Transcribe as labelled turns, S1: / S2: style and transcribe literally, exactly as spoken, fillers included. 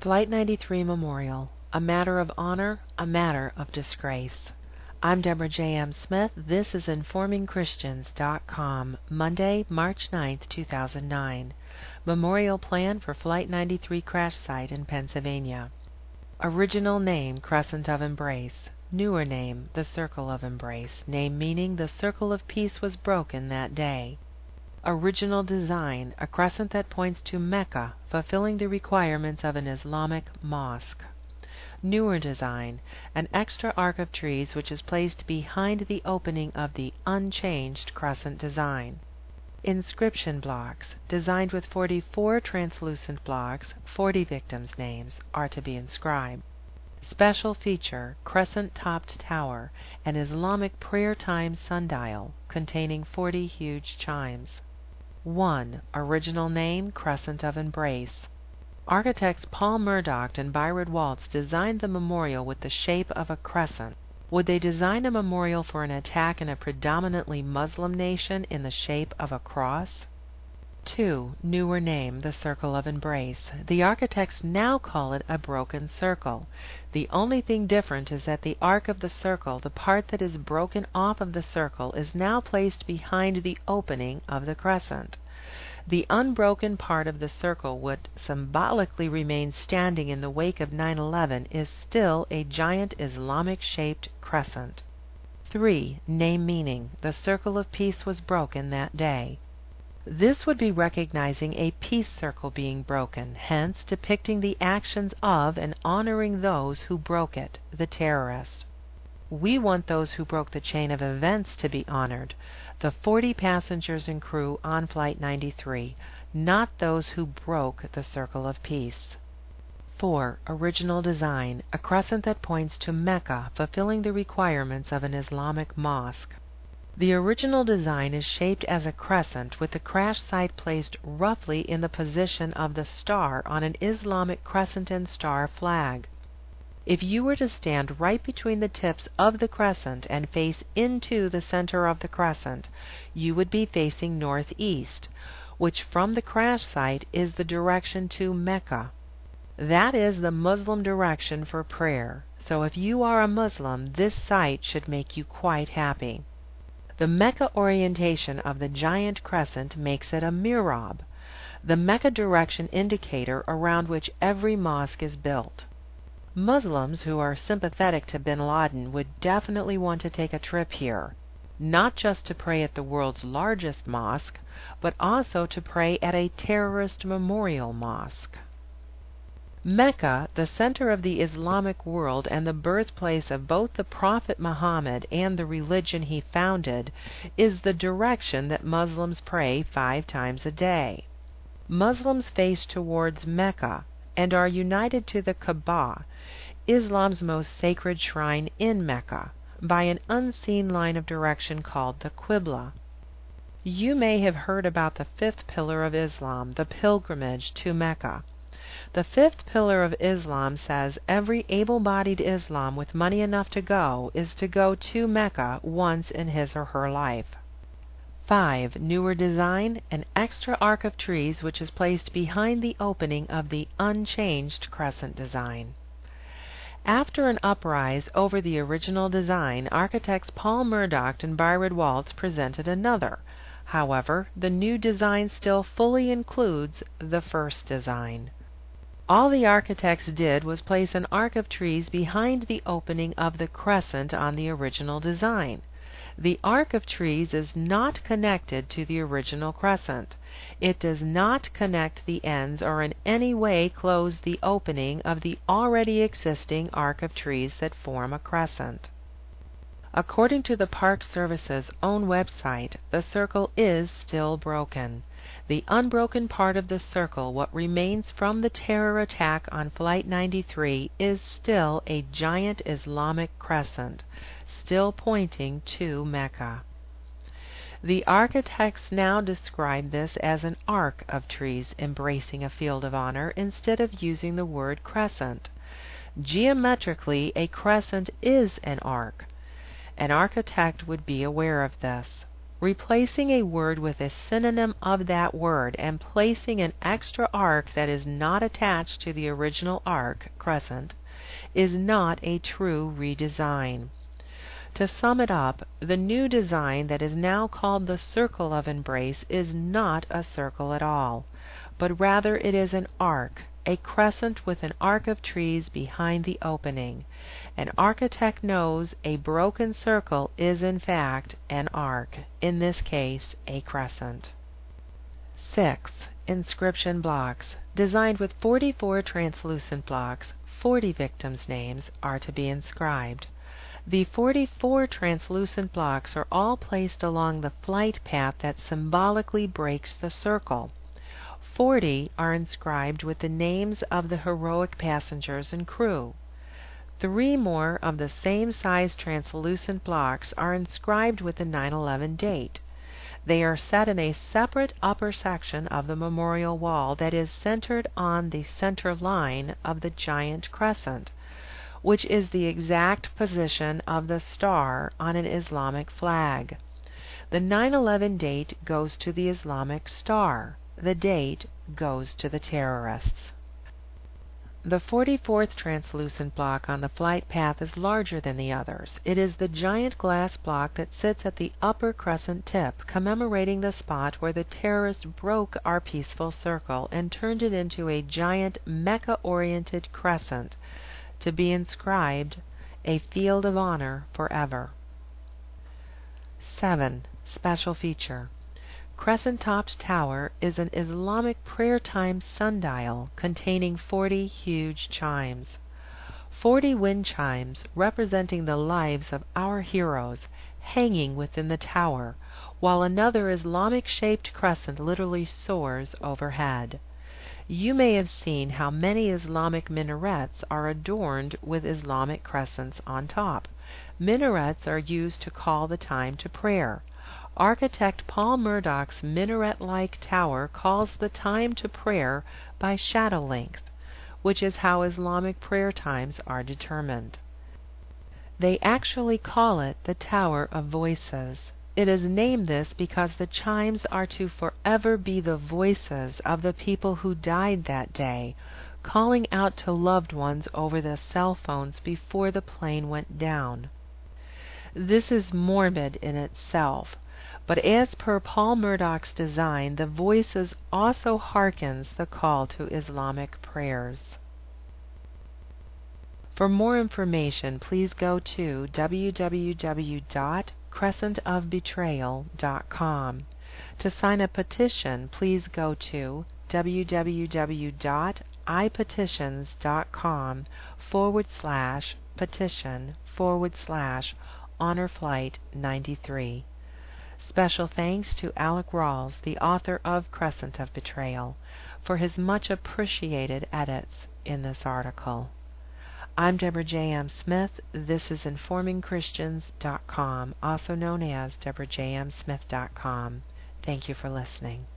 S1: Flight ninety-three Memorial, a matter of honor, a matter of disgrace. I'm Deborah J M. Smith. This is Informing Christians dot com, Monday, March ninth, two thousand nine. Memorial plan for Flight ninety-three crash site in Pennsylvania. Original name, Crescent of Embrace. Newer name, the Circle of Embrace. Name meaning the circle of peace was broken that day. Original design, a crescent that points to Mecca, fulfilling the requirements of an Islamic mosque. Newer design, an extra arc of trees which is placed behind the opening of the unchanged crescent design. Inscription blocks, designed with forty-four translucent blocks, forty victims' names are to be inscribed. Special feature, crescent-topped tower, an Islamic prayer time sundial containing forty huge chimes. one. Original name, Crescent of Embrace. Architects Paul Murdoch and Byron Waltz designed the memorial with the shape of a crescent. Would they design a memorial for an attack in a predominantly Muslim nation in the shape of a cross? two. Newer name, the Circle of Embrace. The architects now call it a broken circle. The only thing different is that the arc of the circle, the part that is broken off of the circle, is now placed behind the opening of the crescent. The unbroken part of the circle, would symbolically remain standing in the wake of nine eleven, is still a giant Islamic-shaped crescent. three. Name meaning, the circle of peace was broken that day. This would be recognizing a peace circle being broken, hence depicting the actions of and honoring those who broke it, the terrorists. We want those who broke the chain of events to be honored, the forty passengers and crew on Flight ninety-three, not those who broke the circle of peace. four. Original design, a crescent that points to Mecca, fulfilling the requirements of an Islamic mosque. The original design is shaped as a crescent with the crash site placed roughly in the position of the star on an Islamic crescent and star flag. If you were to stand right between the tips of the crescent and face into the center of the crescent, you would be facing northeast, which from the crash site is the direction to Mecca. That is the Muslim direction for prayer, so if you are a Muslim, this site should make you quite happy. The Mecca orientation of the giant crescent makes it a mihrab, the Mecca direction indicator around which every mosque is built. Muslims who are sympathetic to bin Laden would definitely want to take a trip here, not just to pray at the world's largest mosque, but also to pray at a terrorist memorial mosque. Mecca, the center of the Islamic world and the birthplace of both the Prophet Muhammad and the religion he founded, is the direction that Muslims pray five times a day. Muslims face towards Mecca and are united to the Kaaba, Islam's most sacred shrine in Mecca, by an unseen line of direction called the Qibla. You may have heard about the fifth pillar of Islam, the pilgrimage to Mecca. The fifth pillar of Islam says every able-bodied Islam with money enough to go is to go to Mecca once in his or her life. five. Newer design, an extra arc of trees which is placed behind the opening of the unchanged crescent design. After an uprise over the original design, architects Paul Murdoch and Byron Waltz presented another. However, the new design still fully includes the first design. All the architects did was place an arc of trees behind the opening of the crescent on the original design. The arc of trees is not connected to the original crescent. It does not connect the ends or in any way close the opening of the already existing arc of trees that form a crescent. According to the Park Service's own website, the circle is still broken. The unbroken part of the circle, what remains from the terror attack on Flight ninety-three, is still a giant Islamic crescent, still pointing to Mecca. The architects now describe this as an arc of trees embracing a field of honor instead of using the word crescent. Geometrically, a crescent is an arc. An architect would be aware of this. Replacing a word with a synonym of that word and placing an extra arc that is not attached to the original arc, crescent, is not a true redesign. To sum it up, the new design that is now called the Circle of Embrace is not a circle at all, but rather it is an arc, a crescent with an arc of trees behind the opening. An architect knows a broken circle is in fact an arc, in this case a crescent. six. Inscription blocks. Designed with forty-four translucent blocks, forty victims' names are to be inscribed. The forty-four translucent blocks are all placed along the flight path that symbolically breaks the circle. Forty are inscribed with the names of the heroic passengers and crew. Three more of the same size translucent blocks are inscribed with the nine eleven date. They are set in a separate upper section of the memorial wall that is centered on the center line of the giant crescent, which is the exact position of the star on an Islamic flag. The nine eleven date goes to the Islamic star. The date goes to the terrorists. The forty-fourth translucent block on the flight path is larger than the others. It is the giant glass block that sits at the upper crescent tip, commemorating the spot where the terrorists broke our peaceful circle and turned it into a giant Mecca-oriented crescent, to be inscribed, "A Field of Honor Forever." seven. Special feature. Crescent-topped tower is an Islamic prayer time sundial containing forty huge chimes. Forty wind chimes representing the lives of our heroes hanging within the tower, while another Islamic-shaped crescent literally soars overhead. You may have seen how many Islamic minarets are adorned with Islamic crescents on top. Minarets are used to call the time to prayer. Architect Paul Murdoch's minaret-like tower calls the time to prayer by shadow length, which is how Islamic prayer times are determined. They actually call it the Tower of Voices. It is named this because the chimes are to forever be the voices of the people who died that day, calling out to loved ones over the cell phones before the plane went down. This is morbid in itself, but as per Paul Murdoch's design, the voices also hearkens the call to Islamic prayers. For more information, please go to w w w dot crescent of betrayal dot com. To sign a petition, please go to w w w dot i petitions dot com forward slash petition forward slash honor flight ninety-three. Special thanks to Alec Rawls, the author of Crescent of Betrayal, for his much appreciated edits in this article. I'm Deborah J M. Smith. This is informing christians dot com, also known as deborah j m smith dot com. Thank you for listening.